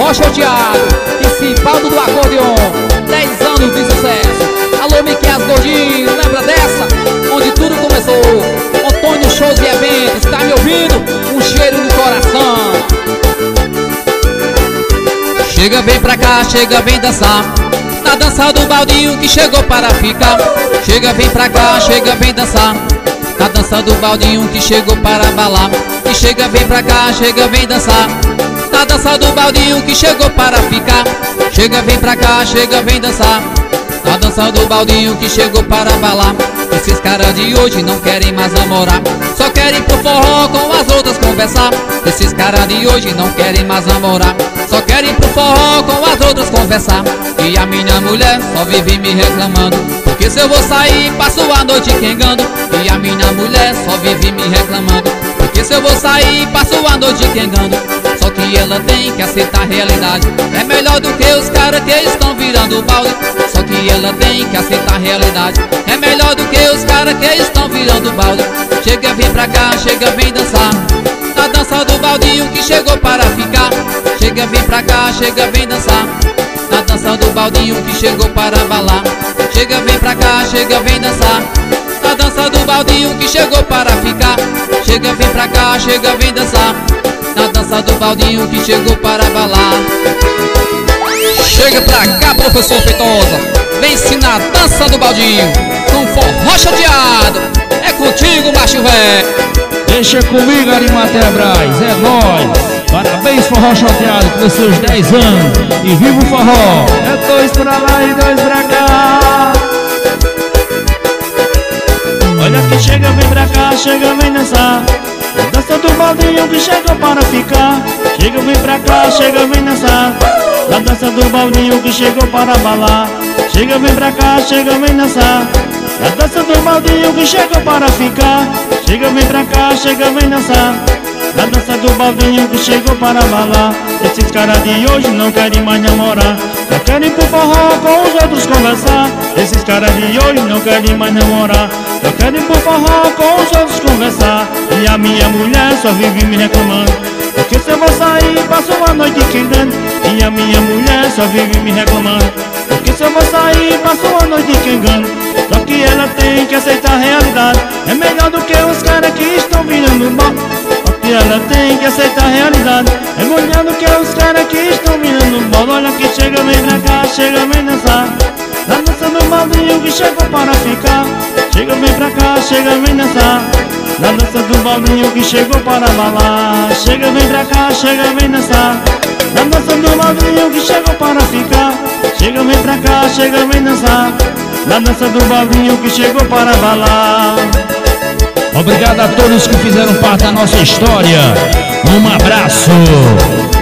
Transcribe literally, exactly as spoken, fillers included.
Rochoteado, Principado do acordeon, dez anos de sucesso. Alô, Miquel Gordinho, lembra dessa? Onde tudo começou. Antônio Shows e Eventos, tá me ouvindo? Um cheiro no coração. Chega, vem pra cá, chega, vem dançar na dança do baldinho que chegou para ficar. Chega, vem pra cá, chega, vem dançar na dança do baldinho que chegou para balar. E chega, vem pra cá, chega, vem dançar na dança do baldinho que chegou para ficar. Chega, vem pra cá, chega, vem dançar na dança do baldinho que chegou para balar. Esses caras de hoje não querem mais namorar, só querem pro forró com as outras conversar. Esses caras de hoje não querem mais namorar, só querem pro forró com as outras conversar. E a minha mulher só vive me reclamando, porque se eu vou sair passo a noite quengando. E a minha mulher só vive me reclamando, porque se eu vou sair passo a noite quengando. Só que ela tem que aceitar a realidade, é melhor do que os caras que estão virando balde. Só que ela tem que aceitar a realidade, é melhor do que os caras que estão virando balde. Chega, vem pra cá, chega, vem dançar na dança do baldinho que chegou para ficar. Chega, vem pra cá, chega, vem dançar na dança do baldinho que chegou para balar. Chega, vem pra cá, chega, vem dançar na dança do baldinho que chegou para ficar. Chega, vem pra cá, chega, vem dançar na dança do baldinho que chegou para balar. Chega pra cá, professor Feitosa, vem ensinar a dança do baldinho com forró chateado. É contigo, macho velho. Deixa comigo, Arimatea Braz, é nóis. Parabéns, forró chateado, pelos seus dez anos. E viva o forró. É dois pra lá e dois pra cá. Olha que chega, vem pra cá, chega, vem dançar a dança do baldinho que chegou para ficar. Chega, vem pra cá, chega, vem dançar a dança do baldinho que chegou para balar. Chega, vem pra cá, chega, vem dançar a dança do baldinho que chegou para ficar. Chega, vem pra cá, chega, vem dançar a dança do baldinho que chegou para balar. Esses caras de hoje não querem mais namorar, só querem pro forró com os outros conversar. Esses caras de hoje não querem mais namorar, só querem pro forró com os outros conversar. E a minha mulher só vive me reclamando, porque se eu vou sair passo a noite quengando. E a minha mulher só vive me reclamando, porque se eu vou sair passo a noite quengando. Só que ela tem que aceitar a realidade, é melhor do que os caras que estão virando mal. Só que ela tem que aceitar a realidade, é melhor do que os caras que estão virando mal. Olha que chega, vem pra cá, chega, vem dançar na dança do baldinho que chegou para ficar. Chega, vem pra cá, chega, vem dançar na dança do baldinho que chegou para balar. Chega, vem pra cá, chega, vem dançar na dança do baldinho que chegou para ficar. Chega, vem pra cá, chega, vem dançar na dança do baldinho que chegou para balar. Obrigado a todos que fizeram parte da nossa história. Um abraço.